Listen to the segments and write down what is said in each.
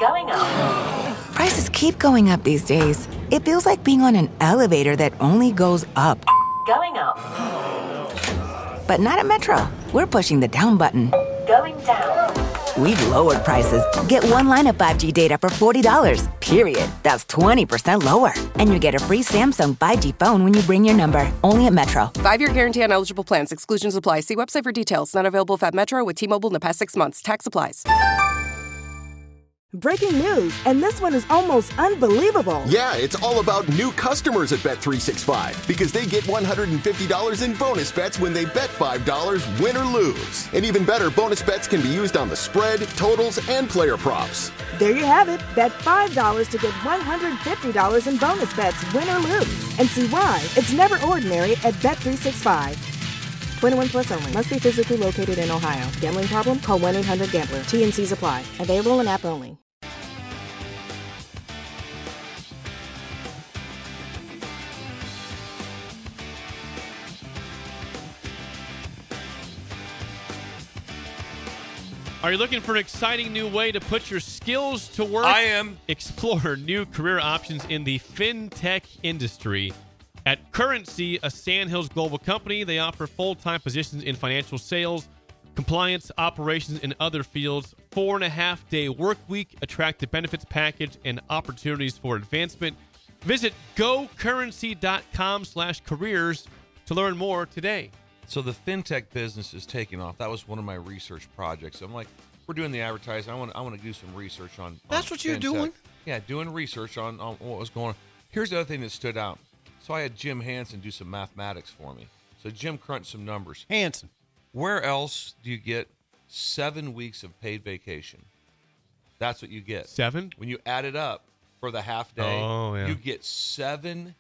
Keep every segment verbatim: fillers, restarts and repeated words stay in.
Going up. Prices keep going up these days. It feels like being on an elevator that only goes up. Going up. But not at Metro. We're pushing the down button. Going down. We've lowered prices. Get one line of five G data for forty dollars, period. That's twenty percent lower. And you get a free Samsung five G phone when you bring your number. Only at Metro. Five-year guarantee on eligible plans. Exclusions apply. See website for details. Not available if at Metro with T-Mobile in the past six months. Tax applies. Breaking news, and this one is almost unbelievable. Yeah, it's all about new customers at Bet three sixty-five because they get one hundred fifty dollars in bonus bets when they bet five dollars, win or lose. And even better, bonus bets can be used on the spread, totals, and player props. There you have it. Bet five dollars to get one hundred fifty dollars in bonus bets, win or lose. And see why it's never ordinary at Bet three sixty-five. twenty-one plus only. Must be physically located in Ohio. Gambling problem? Call one eight hundred gambler. T and C's apply. Available in app only. Are you looking for an exciting new way to put your skills to work? I am. Explore new career options in the fintech industry. At Currency, a Sandhills global company, they offer full-time positions in financial sales, compliance, operations, and other fields. Four and a half day work week, attractive benefits package, and opportunities for advancement. Visit gocurrency.com slash careers to learn more today. So the fintech business is taking off. That was one of my research projects. I'm like, we're doing the advertising. I want I want to do some research on. That's on what you're fintech. doing? Yeah, doing research on, on what was going on. Here's the other thing that stood out. So I had Jim Hansen do some mathematics for me. So Jim crunched some numbers. Hansen. Where else do you get seven weeks of paid vacation? That's what you get. Seven? When you add it up for the half day, oh, yeah. you get seven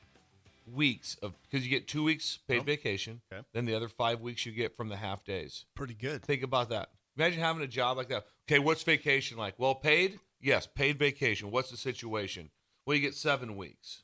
weeks of, because you get two weeks paid oh. vacation. Okay. Then the other five weeks you get from the half days. Pretty good. Think about that. Imagine having a job like that. Okay, what's vacation like? Well, paid? Yes, paid vacation. What's the situation? Well, you get seven weeks.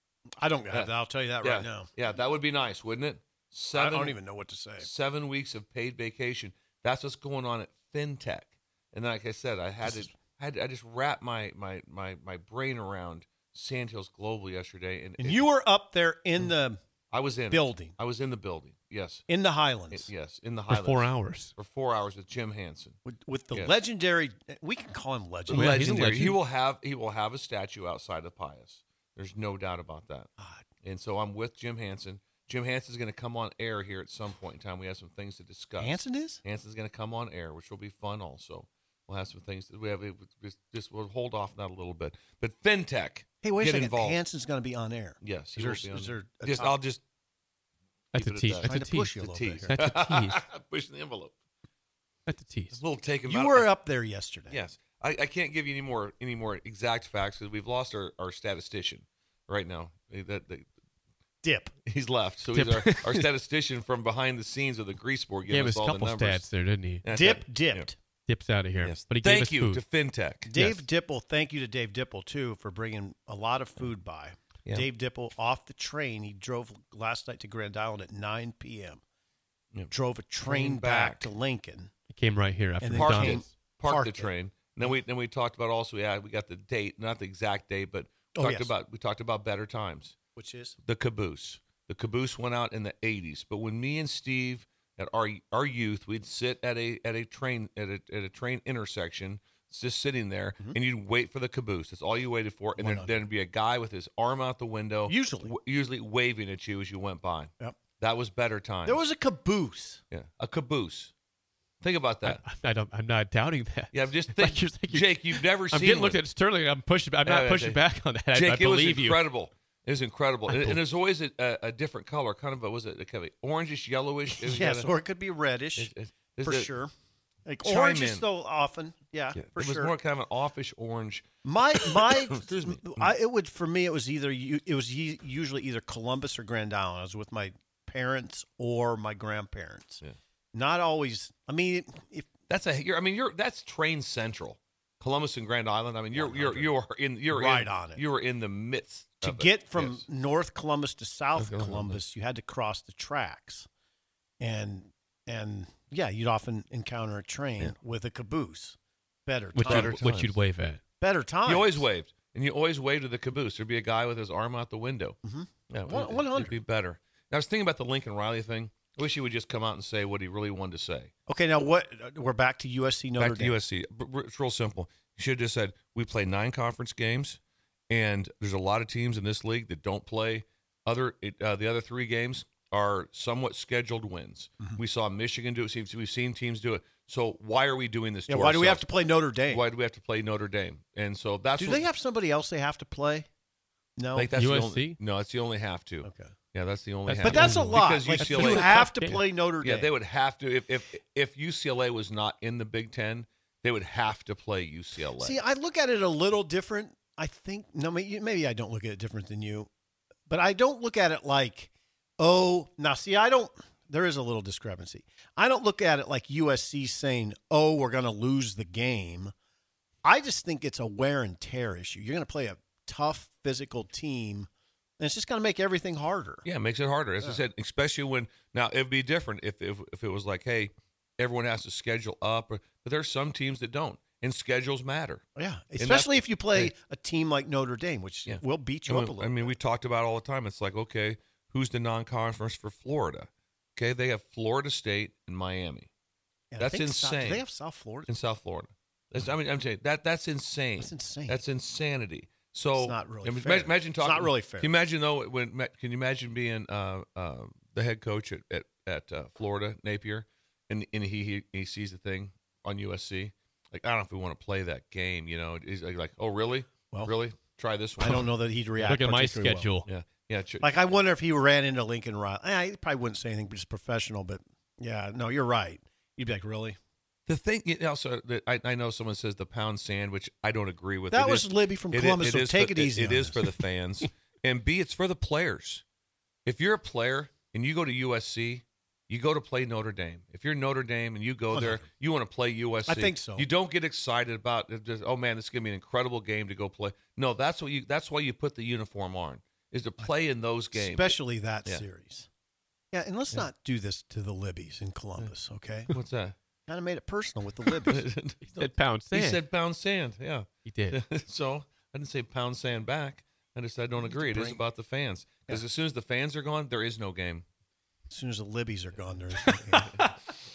I don't have that. I'll tell you that yeah. right now. Yeah, that would be nice, wouldn't it? Seven, I don't even know what to say. Seven weeks of paid vacation. That's what's going on at FinTech. And like I said, I had this to, is... I had to, I just wrapped my my my my brain around Sandhills Global yesterday, and, and it, you were up there in the I was in building. I was in the building. Yes, in the Highlands. It, yes, in the Highlands for four hours. For four hours with Jim Hansen, with, with the yes. legendary. We can call him legendary. Yeah, legendary. He will have he will have a statue outside of Pius. There's no doubt about that. God. And so I'm with Jim Hansen. Jim Hansen's going to come on air here at some point in time. We have some things to discuss. Hansen is? Hansen's going to come on air, which will be fun also. We'll have some things that we have. Just, just we'll hold off on that a little bit. But FinTech, hey, wait get a second. Involved. Hansen's going to be on air. Yes, is there, is there a just, top? I'll just. That's a tease. That's a tease. That's a tease. That's a tease. Pushing the envelope. That's a tease. A little take him You out were of, up there yesterday. Yes, I, I can't give you any more any more exact facts because we've lost our, our statistician right now. That, that Dip. He's left, so Dip. he's our, our statistician from behind the scenes of the grease board. He gave us all a couple the numbers. stats there, didn't he? Yeah, Dip that, dipped. Yeah. Dip's out of here. Yes. But he thank gave us you food. to FinTech. Dave yes. Dipple, thank you to Dave Dipple, too, for bringing a lot of food by. Yeah. Dave Dipple off the train. He drove last night to Grand Island at nine p.m. Yeah. Drove a train, train back. back to Lincoln. He came right here after And then Parked, McDonald's. it, parked, Parked the it. train. And then we then we talked about also yeah we got the date, not the exact date, but we Oh, talked yes. about we talked about better times. Which is? The caboose. The caboose went out in the eighties, but when me and Steve at our our youth, we'd sit at a at a train at a at a train intersection, just sitting there, Mm-hmm. and you'd wait for the caboose. That's all you waited for, and there'd, there'd be a guy with his arm out the window, Usually. w- usually waving at you as you went by. Yep. That was better times. There was a caboose. yeah, a caboose. Think about that. I, I don't, I'm not doubting that. Yeah, just Like think, you're- like you're- Jake. You've never I'm seen. getting looked one. at Sterling. I'm pushing. I'm not Yeah, pushing Jake. back on that. I, Jake, I it was believe you. incredible. It was incredible, I and, bel- and there's always a, a, a different color, kind of a was it kind of orangish, yellowish? It was Yes, kinda- or it could be reddish, it- it- it's for a- sure. Like Chime orange is in. so often. Yeah, Yeah, for it was sure. more kind of an offish orange. My my, Excuse me. I, it would for me. It was either u- it was u- usually either Columbus or Grand Island. I was with my parents or my grandparents. Yeah. Not always. I mean, if That's a. You're, I mean, you're that's train central, Columbus and Grand Island. I mean, you're you're you're in you're Right in, on it. You were in the midst to of it. get from Yes. North Columbus to South North Columbus. Columbus, you had to cross the tracks, and and yeah, you'd often encounter a train Yeah. with a caboose. Better Which, time. Better you, which times. you'd wave at. Better times. You always waved, and you always waved to the caboose. There'd be a guy with his arm out the window. Mm-hmm. Yeah, One- it, one hundred. it'd be better. And I was thinking about the Lincoln Riley thing. I wish he would just come out and say what he really wanted to say. Okay, now what? We're back to U S C Notre Back to Dame. U S C. But it's real simple. You should have just said, we play nine conference games, and there's a lot of teams in this league that don't play. Other uh, The other three games are somewhat scheduled wins. Mm-hmm. We saw Michigan do it. We've seen teams do it. So why are we doing this Yeah, to why do we have ourselves? to play Notre Dame? Why do we have to play Notre Dame? And so that's Do what, they have somebody else they have to play? No. like that's U the S only, C? no, that's the only have to. Okay. Yeah, that's the only That's- have But to. that's a lot. Because Like, U C L A you a have tough to game. play Notre Dame. Yeah, they would have to. If, if if U C L A was not in the Big Ten, they would have to play U C L A. See, I look at it a little different. I think no, maybe maybe I don't look at it different than you, but I don't look at it like, oh, now see, I don't. There is a little discrepancy. I don't look at it like U S C saying, oh, we're going to lose the game. I just think it's a wear and tear issue. You're going to play a tough physical team, and it's just going to make everything harder. Yeah, it makes it harder. As I said, especially when now it'd be different if if if it was like, hey, everyone has to schedule up, or, but there's some teams that don't, and schedules matter. Yeah, And especially that's- if you play hey. a team like Notre Dame, which Yeah. will beat you I up a mean, little. I mean, we talked about it all the time. It's like, okay, who's the non-conference for Florida? Okay, they have Florida State and Miami Yeah, I that's think South- insane. do they have South Florida? in South Florida. That's, I mean, I'm saying that that's insane. That's insane. That's insanity. So It's not really I mean, fair. Imagine, imagine It's talking. not really fair. Can you imagine though when? Can you imagine being uh, uh, the head coach at at, at uh, Florida Napier, and and he, he he sees the thing on U S C. Like, I don't know if we want to play that game. You know, he's like, like, oh really, Well, really, try this one. I don't know that he'd react. Look at my particularly well. schedule. Yeah, yeah. ch- Like, I wonder if he ran into Lincoln Riley. Eh, he probably wouldn't say anything, but just professional. But yeah, no, you're right. You'd be like, really? The thing you know, also that I, I know someone says the pound sand, which I don't agree with. That It was is- Libby from it is- Columbus, it so is take for- it easy It on is this. for the fans, and B, it's for the players. If you're a player and you go to U S C, you go to play Notre Dame. If you're Notre Dame and you go Oh, there, no. you want to play U S C. I think so. You don't get excited about it. Just, oh man, this is gonna be an incredible game to go play. No, that's what you. That's why you put the uniform on, is to play in those games. Especially that Yeah. series. Yeah, and let's not do this to the Libbies in Columbus, okay? What's that? Kind of made it personal with the Libbies. He said pound sand. He said pound sand. Yeah. He did. So I didn't say pound sand back. I just said I don't agree. It is bring- about the fans. Because as soon as the fans are gone, there is no game. As soon as the Libbies are gone, there's no game.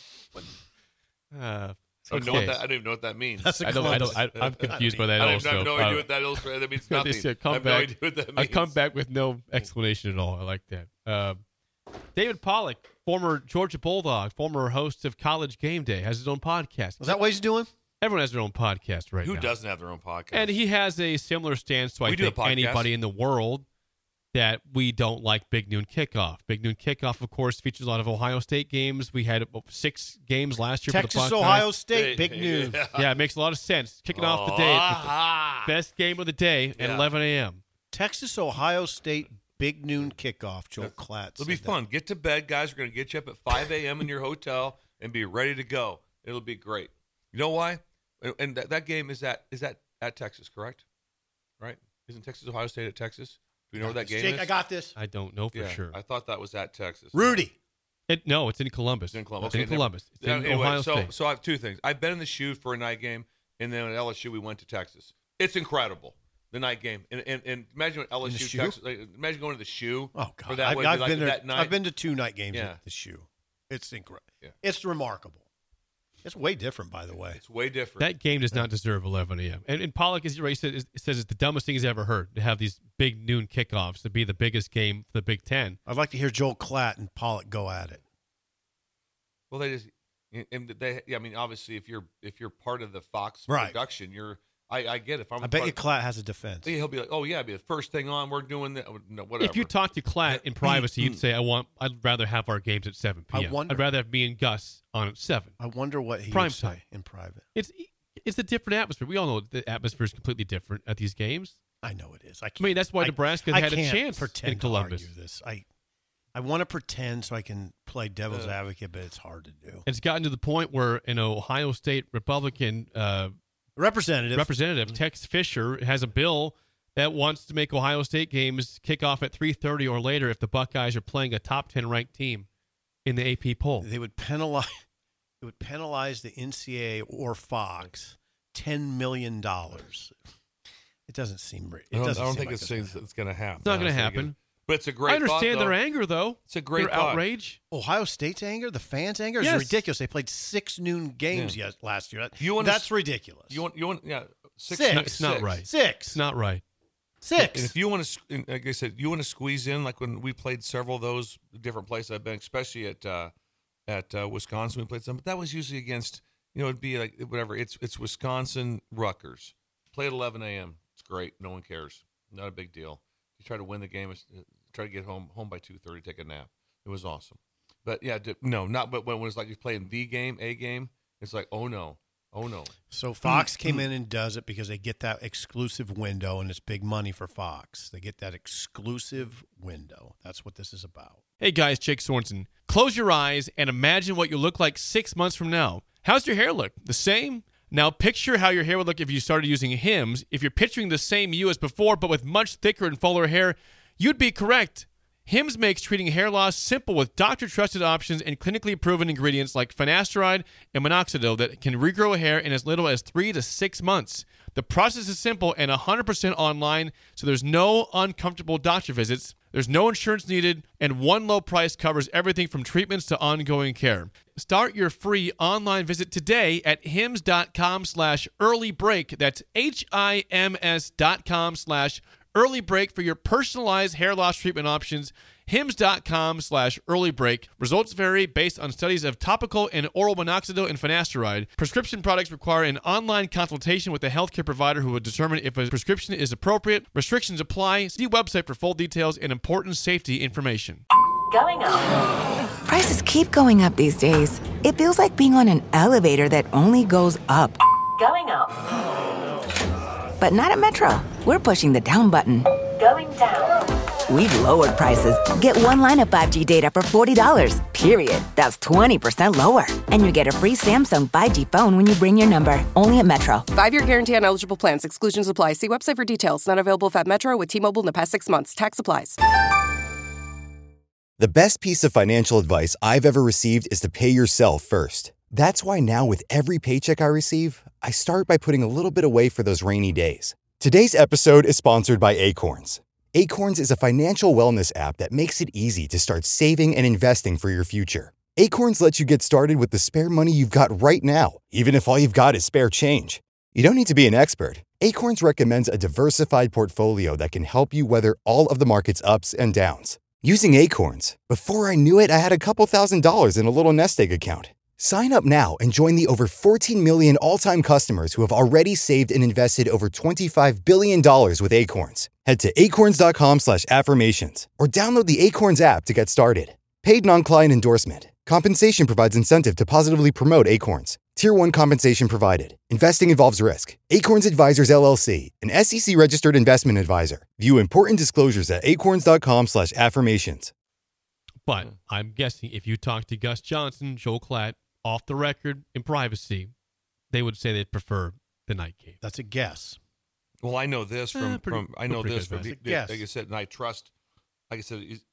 Uh, I don't, know what okay. that, I don't even know what that means. That's a I don't. I don't. Columbus. I, I'm confused by that I also. have no idea Uh, what that illustrates. That means they nothing. said I come have no back. idea what that means. I come back with no explanation at all. I like that. Um, David Pollock, former Georgia Bulldog, former host of College Game Day, has his own podcast. Is that what he's doing? Everyone has their own podcast right Who now. doesn't have their own podcast? And he has a similar stance to, I We do a think, podcast. anybody in the world that we don't like Big Noon Kickoff. Big Noon Kickoff, of course, features a lot of Ohio State games. We had six games last year for the Texas, Buckeyes. Ohio State, big Hey, news. yeah. Yeah, it makes a lot of sense. Kicking off the day. It's the Ah. best game of the day at Yeah. eleven a.m. Texas, Ohio State, big noon kickoff. Joel Klatt. It'll be said that. fun. Get to bed, guys. We're going to get you up at five a.m. in your hotel and be ready to go. It'll be great. You know why? And- And that, that game is at is that at Texas, correct? Right? Isn't Texas Ohio State at Texas? Do we know where that game Jake, is? I got this. I don't know for yeah, sure. I thought that was at Texas. Rudy. It, no, it's in Columbus. It's in Columbus. It's Okay, in never- Columbus. It's Yeah, in anyway, Ohio so, State. So I have two things. I've been in the shoe for a night game, and then at L S U we went to Texas. It's incredible, the night game. And and, and imagine what L S U shoe? Texas. Like, imagine going to the shoe. Oh for God, that I've, way, I've like, been to that night. I've been to two night games Yeah. at the shoe. It's incredible. Yeah. It's remarkable. It's way different, by the way. It's way different. That game does not deserve eleven a.m. And, and Pollock, as you already said, is, says it's the dumbest thing he's ever heard to have these big noon kickoffs to be the biggest game for the Big Ten. I'd like to hear Joel Klatt and Pollock go at it. Well, they just, and they. Yeah, I mean, obviously, if you're if you're part of the Fox Right. production, you're. I, I get it. If I'm. I bet part you of- Klatt has a defense. He'll be like, oh yeah, it'll be the first thing on. We're doing that. No, whatever. If you talk to Klatt in privacy, you'd say, "I want. I'd rather have our games at seven I p.m. wonder- I'd rather have me and Gus on at seven. I wonder what he Prime would say time. in private. It's it's a different atmosphere. We all know the atmosphere is completely different at these games. I know it is. I, can't, I mean, that's why I- Nebraska I had a can't chance pretend in Columbus. To argue this. I I want to pretend so I can play devil's advocate, but it's hard to do. It's gotten to the point where an Ohio State Republican uh, Representative. representative, Tex Fisher, has a bill that wants to make Ohio State games kick off at three thirty or later if the Buckeyes are playing a top ten ranked team in the A P poll. They would penalize. It would penalize the N C A A or Fox ten million dollars It doesn't seem. It I don't, doesn't I don't seem think like it's, it's it's, going to happen. It's not going to I was thinking- happen. But it's a great I understand thought, their though. anger, though. It's a great their thought. outrage. Ohio State's anger, the fans' anger is Yes. ridiculous. They played six noon games Yeah. yes, last year. That- You wanna That's s- ridiculous. You want, you want, yeah, six. Six. No, it's not right. Six. It's not right. Six. And if you want to, like I said, you want to squeeze in, like when we played several of those different places I've been, especially at uh, at uh, Wisconsin, we played some, but that was usually against, you know, it'd be like whatever. It's it's Wisconsin Rutgers. Play at eleven a.m. It's great. No one cares. Not a big deal. You try to win the game. it's- Try to get home home by two thirty. Take a nap. It was awesome. But yeah, d- no, not. But when it was like you're playing the game, a game, it's like, oh no, oh no. So Fox came in and does it because they get that exclusive window, and it's big money for Fox. They get that exclusive window. That's what this is about. Hey guys, Jake Sorensen. Close your eyes and imagine what you look like six months from now. How's your hair look? The same? Now picture how your hair would look if you started using Hims. If you're picturing the same you as before, but with much thicker and fuller hair, you'd be correct. Hims makes treating hair loss simple with doctor-trusted options and clinically proven ingredients like finasteride and minoxidil that can regrow hair in as little as three to six months. The process is simple and one hundred percent online, so there's no uncomfortable doctor visits. There's no insurance needed, and one low price covers everything from treatments to ongoing care. Start your free online visit today at hims.com slash early break. That's H-I-M-S dot com slash early break for your personalized hair loss treatment options. Hims.com slash early break. Results vary based on studies of topical and oral minoxidil and finasteride. Prescription products require an online consultation with a healthcare provider who will determine if a prescription is appropriate. Restrictions apply. See website for full details and important safety information. Going up. Prices keep going up these days. It feels like being on an elevator that only goes up. Going up. But not at Metro. We're pushing the down button. Going down. We've lowered prices. Get one line of five G data for forty dollars, period. That's twenty percent lower. And you get a free Samsung five G phone when you bring your number. Only at Metro. Five-year guarantee on eligible plans. Exclusions apply. See website for details. Not available if at Metro with T-Mobile in the past six months. Tax applies. The best piece of financial advice I've ever received is to pay yourself first. That's why now with every paycheck I receive, I start by putting a little bit away for those rainy days. Today's episode is sponsored by Acorns. Acorns is a financial wellness app that makes it easy to start saving and investing for your future. Acorns lets you get started with the spare money you've got right now, even if all you've got is spare change. You don't need to be an expert. Acorns recommends a diversified portfolio that can help you weather all of the market's ups and downs. Using Acorns, before I knew it, I had a couple thousand dollars in a little nest egg account. Sign up now and join the over fourteen million all-time customers who have already saved and invested over twenty-five billion dollars with Acorns. Head to acorns.com slash affirmations or download the Acorns app to get started. Paid non-client endorsement. Compensation provides incentive to positively promote Acorns. Tier one compensation provided. Investing involves risk. Acorns Advisors, L L C, an S E C-registered investment advisor. View important disclosures at acorns.com slash affirmations. But I'm guessing if you talk to Gus Johnson, Joel Klatt, off the record, in privacy, they would say they'd prefer the night game. That's a guess. Well, I know this from, Eh, pretty- from I know pretty this good from guess. the, Yes. like I said, and I trust. Like I said, he's,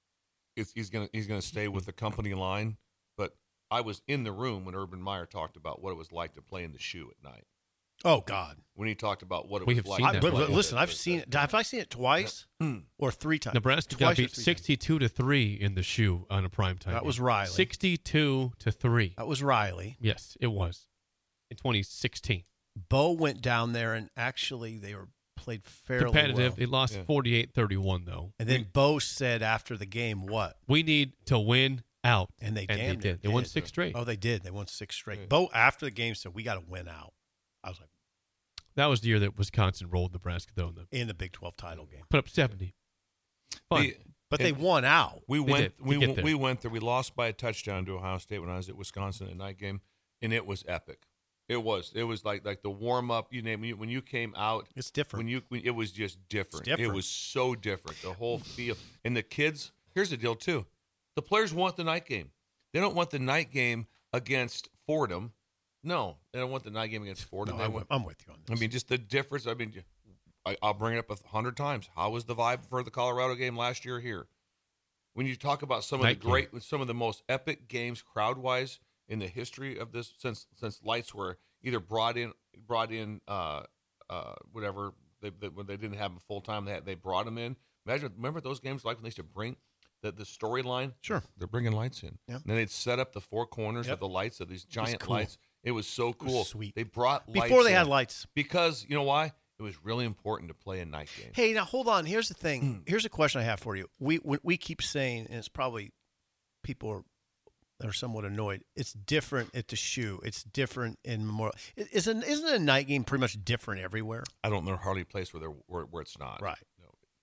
he's, he's gonna he's gonna stay with the company line. But I was in the room when Urban Meyer talked about what it was like to play in the shoe at night. Oh, God. When he talked about what it We was have like. seen I, to that but, play but in listen, the- I've seen it. Have I seen it twice or three times? Nebraska got Twice or beat three times? sixty-two to three in the shoe on a primetime. That game. was Riley. sixty-two to three. That was Riley. Yes, it was in twenty sixteen. Bo went down there and actually they were played fairly Competitive. well. They lost Yeah. forty-eight thirty-one though. And then Bo said after the game, what? We need to win out, And they and damn they near did. They won did. six straight. Oh, they did. They won six straight. Yeah. Bo after the game said, "We got to win out." I was like, That was the year that Wisconsin rolled Nebraska though. In the, in the Big twelve title game, put up seventy. Fun. The- but they and won out. We They went. did, to We get went, there. we went there. We lost by a touchdown to Ohio State when I was at Wisconsin at night game, and it was epic. It was. It was like like the warm up. You name it. When you came out, It's different. when you when, it was just different. different. It was so different. The whole feel. And the kids. Here's the deal too. The players want the night game. They don't want the night game against Fordham. No, they don't want the night game against Fordham. No, They I'm, want- I'm with you on I this. mean, just the difference. I mean, I, I'll bring it up a hundred times. How was the vibe for the Colorado game last year here? When you talk about some of Night the game. great, some of the most epic games crowd-wise in the history of this, since since lights were either brought in, brought in, uh, uh, whatever they, they, when they didn't have him full time, they had, they brought him in. Imagine, remember those games like when they used to bring the, the storyline? Sure. They're bringing lights in. Yep. And then they'd set up the four corners Yep. of the lights of these giant cool. lights. It was so was cool. sweet. They brought lights Before they in had lights. because you know why? It was really important to play a night game. Hey, now hold on. Here's the thing. Here's a question I have for you. We we, we keep saying, and it's probably people are, are somewhat annoyed. It's different at the shoe. It's different in Memorial. Isn't isn't a night game pretty much different everywhere? I don't know hardly a place where they're where, where it's not. Right. No.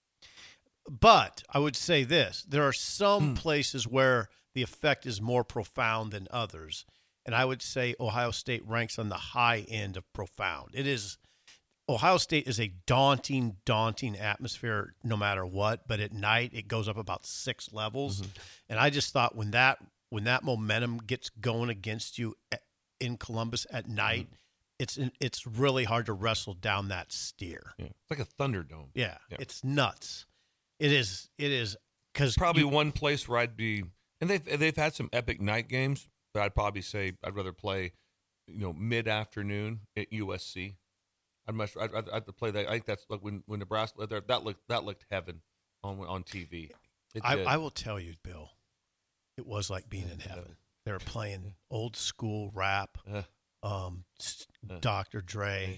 But I would say this: there are some places where the effect is more profound than others, and I would say Ohio State ranks on the high end of profound. It is. Ohio State is a daunting, daunting atmosphere no matter what, but at night it goes up about six levels. Mm-hmm. And I just thought when that when that momentum gets going against you in Columbus at night, mm-hmm. it's it's really hard to wrestle down that steer. Yeah. It's like a Thunderdome. Yeah, yeah. It's nuts. It is. It is because probably you, one place where I'd be, and they've they've had some epic night games, but I'd probably say I'd rather play, you know, mid afternoon at U S C. I'd much I'd, I'd, I'd play that. I think that's like when when Nebraska there that looked that looked heaven on on T V. I, I will tell you, Bill, it was like being in heaven. They were playing old school rap, uh, um, uh, Doctor Dre,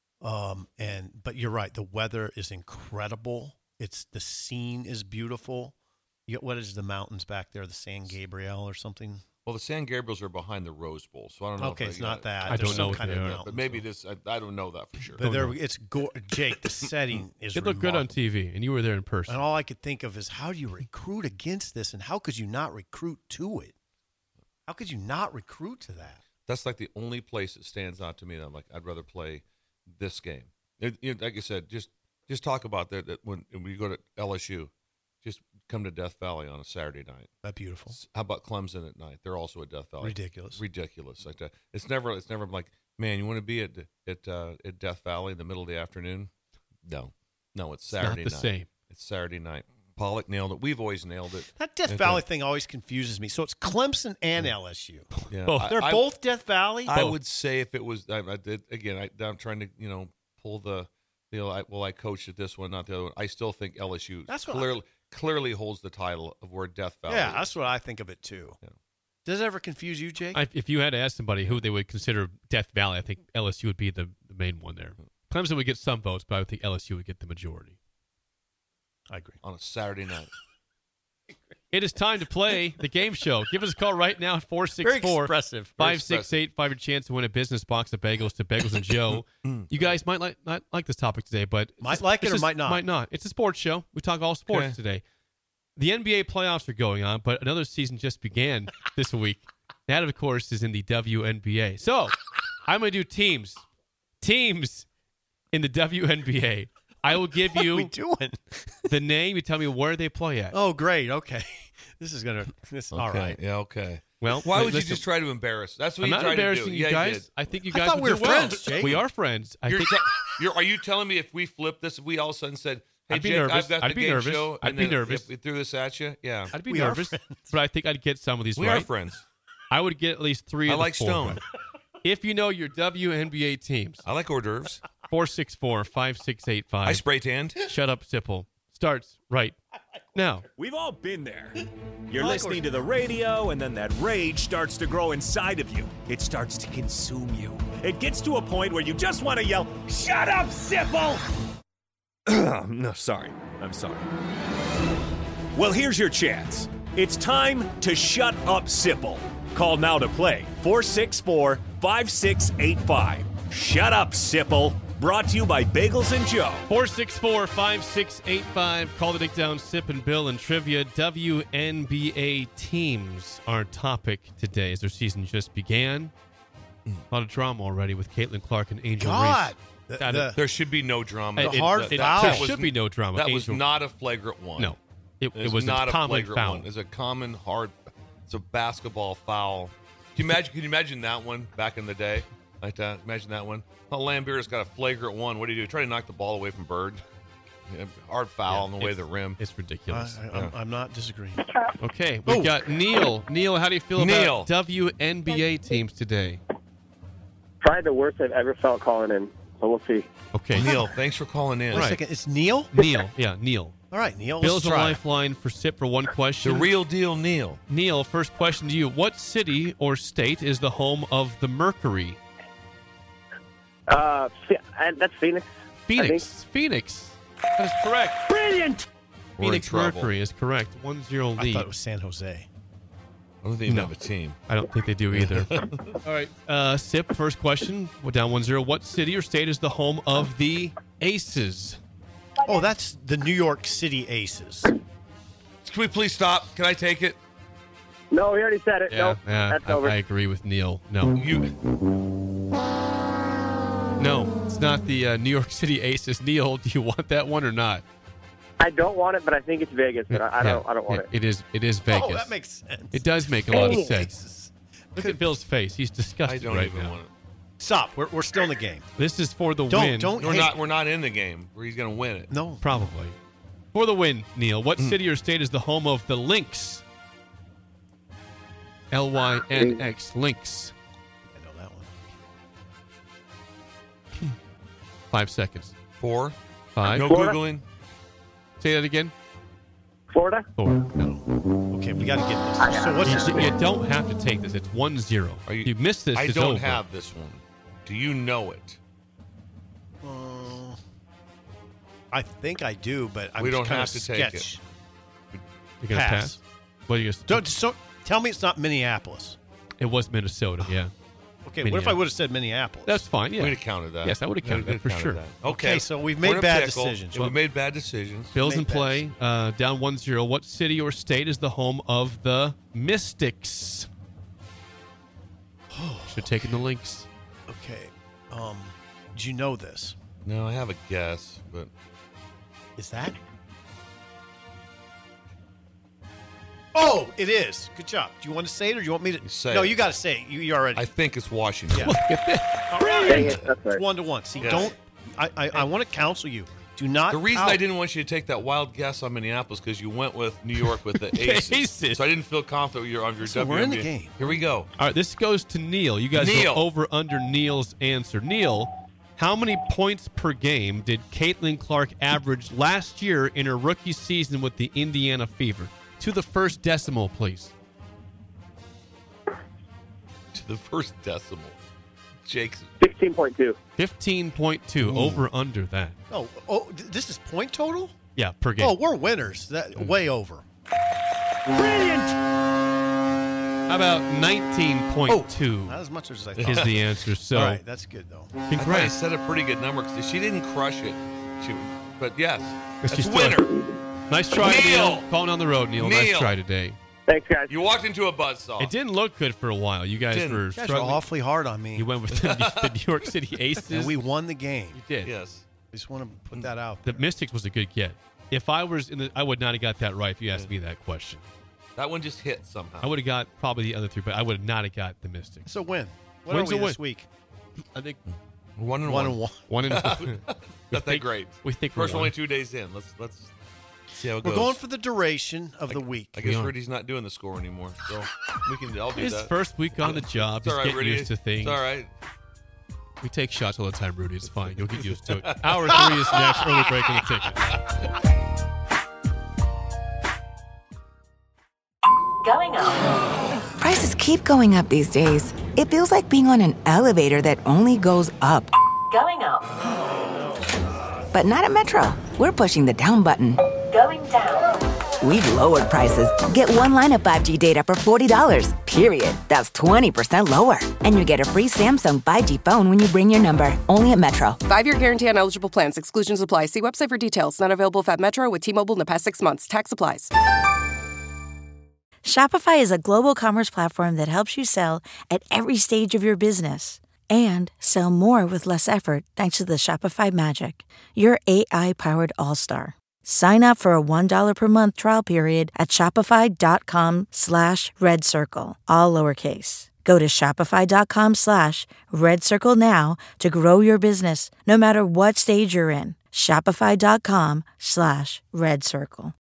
um, and but you're right. The weather is incredible. It's the scene is beautiful. You, what is the mountains back there? The San Gabriel or something? Well, the San Gabriels are behind the Rose Bowl, so I don't know. Okay, if it's I, not that. I There's don't some know kind what of they are, mountain, but maybe so. this. I, I don't know that for sure. But there, it's go- Jake. The setting is. It looked good on remarkable. T V, and you were there in person. And all I could think of is how do you recruit against this, and how could you not recruit to it? How could you not recruit to that? That's like the only place that stands out to me. That I'm like, I'd rather play this game. It, it, like I said, just just talk about that. That when, when you go to L S U, just come to Death Valley on a Saturday night. That's beautiful. How about Clemson at night? They're also at Death Valley. Ridiculous. Ridiculous. Like that. It's never. It's never like, man, you want to be at at uh, at Death Valley in the middle of the afternoon? No, no. It's Saturday it's not the night. same. It's Saturday night. Pollock nailed it. We've always nailed it. That Death And Valley then- thing always confuses me. So it's Clemson and L S U. Yeah, Both. I- They're I- both Death Valley. I Both. would say if it was, I, I did again. I, I'm trying to, you know, pull the, you know, I, well, I coached at this one, not the other one. I still think L S U That's what I- clearly clearly holds the title of where Death Valley. Yeah, is. that's what I think of it too. Yeah. Does it ever confuse you, Jake? I, if you had to ask somebody who they would consider Death Valley, I think L S U would be the, the main one there. Clemson would get some votes, but I would think L S U would get the majority. I agree. on a Saturday night. It is time to play the game show. Give us a call right now at four six Very four, expressive. five six eight five. Your chance to win a business box of bagels to Bagels and Joe. You guys might like not like this topic today, but it's Might just- like it it's or just- might not. Might not. It's a sports show. We talk all sports Okay. today. The N B A playoffs are going on, but another season just began this week. That, of course, is in the W N B A. So I'm going to do teams. Teams in the W N B A. I will give What are we you doing? the name. You tell me where they play at. Oh, great. Okay. This is going to, this all Okay, right. Yeah, okay. Well, Why would listen, you just try to embarrass? That's what I'm you not tried to do. embarrassing you Yeah, guys. did. I think you I guys thought would we were do well. friends, Jake. We are friends. I You're think te- you're, are you telling me if we flipped this, if we all of a sudden said, "Hey, I'd be Jake, nervous. I've got I'd the be game nervous. show," I'd and be then nervous. If we threw this at you, yeah, I'd be We are nervous, friends. but I think I'd get some of these we right. are friends. I would get at least three. I of the like four Stone. right. If you know your W N B A teams, I like hors d'oeuvres. four six four, five six eight I five. spray tanned. Shut up, Sipple. Starts right now. We've all been there. You're I like listening horse- to the radio, and then that rage starts to grow inside of you. It starts to consume you. It gets to a point where you just want to yell, "Shut up, Sipple!" No, sorry. I'm sorry. Well, here's your chance. It's time to shut up, Sipple. Call now to play four six four, five six eight five. Shut up, Sipple. Brought to you by Bagels and Joe. four six four, five six eight five. Call the Dick Down, Sip and Bill, and trivia. W N B A teams are topic today as their season just began. A lot of drama already with Caitlin Clark and Angel God. Reese. The- Got the- it. There should be no drama. It- The hard it, foul. There was- should be no drama. That was Angel- not a flagrant one. No. It, It's it was not a a common flagrant foul. one. It's a common hard. It's a basketball foul. Can you imagine? Can you imagine that one back in the day? Like that. Imagine that one. Oh, Lambert's got a flagrant one. What do you do? Try to knock the ball away from Bird. Yeah, hard foul Yeah, on the way to it's- the rim. It's ridiculous. I, I'm, I'm not disagreeing. Okay, we've Oh. got Neil. Neil, how do you feel Neil. about W N B A teams today? Probably the worst I've ever felt calling in. so we'll see. Okay. Neil, thanks for calling in. Wait a second. It's Neil? Neil. Yeah, Neil. All right, Neil. Bill's a let's try it. lifeline for S I P for one The question. real deal, Neil. Neil, first question to you. What city or state is the home of the Mercury? Uh, Phe- uh, that's Phoenix. I Phoenix. Phoenix. That is correct. Brilliant. We're in Phoenix trouble. Mercury is correct. one zero I lead. thought it was San Jose. I don't think you No. have a team. I don't think they do either. All right. Uh, S I P, first question. We're down one zero. What city or state is the home of the Aces? Oh, that's the New York City Aces. Can we please stop? Can I take it? No, we already said it. Yeah, no, yeah that's I, over. I agree with Neil. No. You. No, it's not the uh, New York City Aces. Neil, do you want that one or not? I don't want it, but I think it's Vegas. But I, I don't. Yeah, I don't want it. it. It is. It is Vegas. Oh, that makes sense. It does make a lot of Dang. sense. Look at Bill's face. He's I disgusted don't right even now. want it. Stop. We're, we're still in the game. This is for the Don't- win. don't- We're Hey. not. We're not in the game where he's going to win it. No. Probably. For the win, Neil. What Mm. city or state is the home of the Lynx? L Y N X. Lynx. I know that one. Five seconds. Four. Five. No Florida? googling. Say that again. Florida. Four. No. Okay, we got to get this. So what's You, the you don't have to take this. It's one zero. Are you- you missed this. I it's don't over. have this one. Do you know it? Uh, I think I do, but I'm We don't kind have of to take sketch. it. You're gonna Pass. pass. What are you? Gonna, Don't, so, tell me it's not Minneapolis. it was Minnesota. Yeah. Okay, what if I would have said Minneapolis? That's fine. Yeah. We'd have counted that. Yes, I would have counted We'd that for counted sure. that. Okay. Okay, so we've We're made in a bad pickle. decisions. Yeah, we made bad decisions. Bill's Made in bad play. Uh, down one zero. What city or state is the home of the Mystics? Should have taken the Lynx. Okay. Um, do you know this? No, I have a guess, but Is that? Oh, it is. Good job. Do you want to say it or do you want me to? say no, it. you got to say it. You, you already. I think it's Washington. Yeah. All Dang right. it, that's right. It's one to one. See, Yes. don't. I, I, I want to counsel you. Do not. The reason out. I didn't want you to take that wild guess on Minneapolis because you went with New York with the Aces. Aces. So I didn't feel confident you're on your So W N B A. we're in the game. Here we go. All right, this goes to Neil. You guys Neil. go over under Neil's answer. Neil, how many points per game did Caitlin Clark average last year in her rookie season with the Indiana Fever? To the first decimal, please. To the first decimal. Jake's. Sixteen point two. fifteen point two. Over under that. Oh, oh, th- this is point total. Yeah, per game. Oh, we're winners. That way over. How about nineteen point two Not as much as I thought. is the answer. So, All right, that's good though. I thought you congrats. said a pretty good number because she didn't crush it. She, but yes, But that's she's still- winner. Nice try, Neil. Neil. Calling on the road, Neil. Nice Neil. try today. Thanks, guys. You walked into a buzzsaw. It didn't look good for a while. You guys Didn't. were You guys are struggling. awfully hard on me. You went with the, the New York City Aces. and we won the game. You did. Yes. I just want to put that out The there. Mystics was a good get. If I was in the, I would not have got that right if you asked me that question. That one just hit somehow. I would have got probably the other three, but I would not have got the Mystics. It's a win. What Win's are a we win. this week? I think one and One one. and one. one and Not that think- great. We think First we're only one. two days in. Let's let's see how it We're goes. going for the duration of the week. I guess We are. Rudy's not doing the score anymore, so we can. I'll do His that. first week on the job. It's all He's right, getting Rudy. used to things. It's all right. We take shots all the time, Rudy. It's fine. You'll get used to it. Hour three is next. Early break on the ticket. Going up. Prices keep going up these days. It feels like being on an elevator that only goes up. Going up. But not at Metro. We're pushing the down button. Going down. We've lowered prices. Get one line of five G data for forty dollars, period. That's twenty percent lower. And you get a free Samsung five G phone when you bring your number. Only at Metro. Five-year guarantee on eligible plans. Exclusions apply. See website for details. Not available if at Metro with T-Mobile in the past six months. Tax applies. Shopify is a global commerce platform that helps you sell at every stage of your business and sell more with less effort thanks to the Shopify Magic, your A I-powered all-star. Sign up for a one dollar per month trial period at shopify.com slash red circle, all lowercase. Go to shopify.com slash red circle now to grow your business no matter what stage you're in. Shopify.com slash red circle.